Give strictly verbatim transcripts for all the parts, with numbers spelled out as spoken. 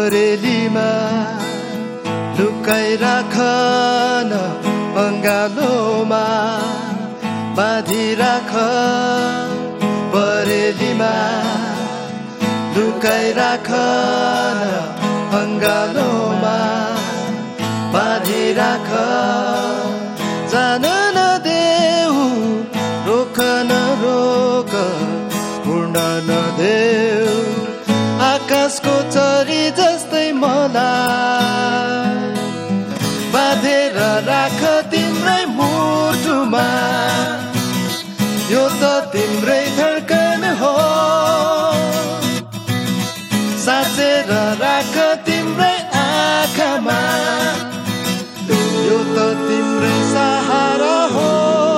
परेलीमा लुकाइराख न अङ्गालोमा बाँधिराख परेलीमा लुकाइराख न अङ्गालोमा बाँधिराख जान नदेऊ रोक न रोक उड्न नदेऊ आकाशको चरी जस्तै मलाई बाँधेर राख तिम्रै मुटुमा यो त तिम्रै धड्कन हो साँचेर राख तिम्रै आँखामा यो त तिम्रै सहारा हो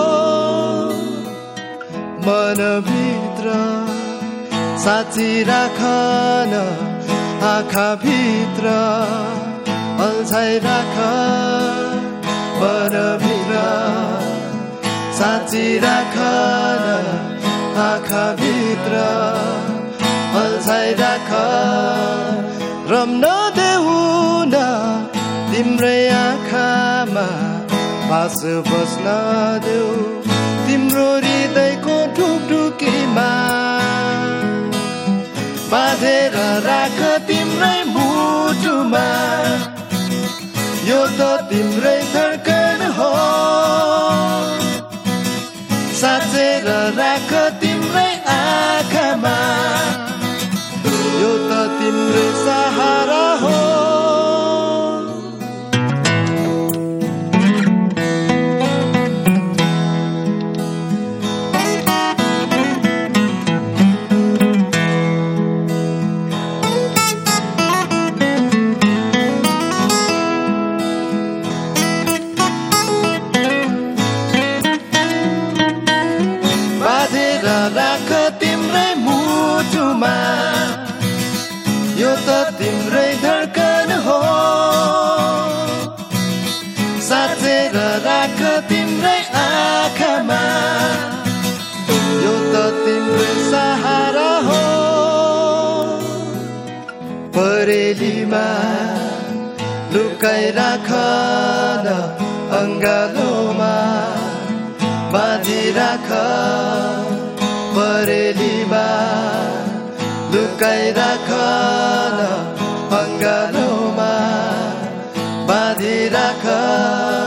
मनभित्र साँची राख न आँखाभित्र अल्झाइ राख मनभित्र साँची राख न आँखाभित्र अल्झाइ राख रम्न देऊ न तिम्रै आँखामा बास बस्न देऊ तिम्रो हृदयको ढुकढुकीमा बाँधेर राख तिम्रै मुटुमा यो त तिम्रै धड्कन हो साँचेर राख तिम्रै आँखामा यो त तिम्रै सहारा हो राख तिम्रै मुटुमा यो त तिम्रै धड्कन हो साँचेर राख तिम्रै आँखामा यो त तिम्रै सहारा हो परेलीमा लुकाइराख न अङ्गालोमा बाँधिराख परेलीमा लुकाइराख न अङ्गालोमा बाँधिराख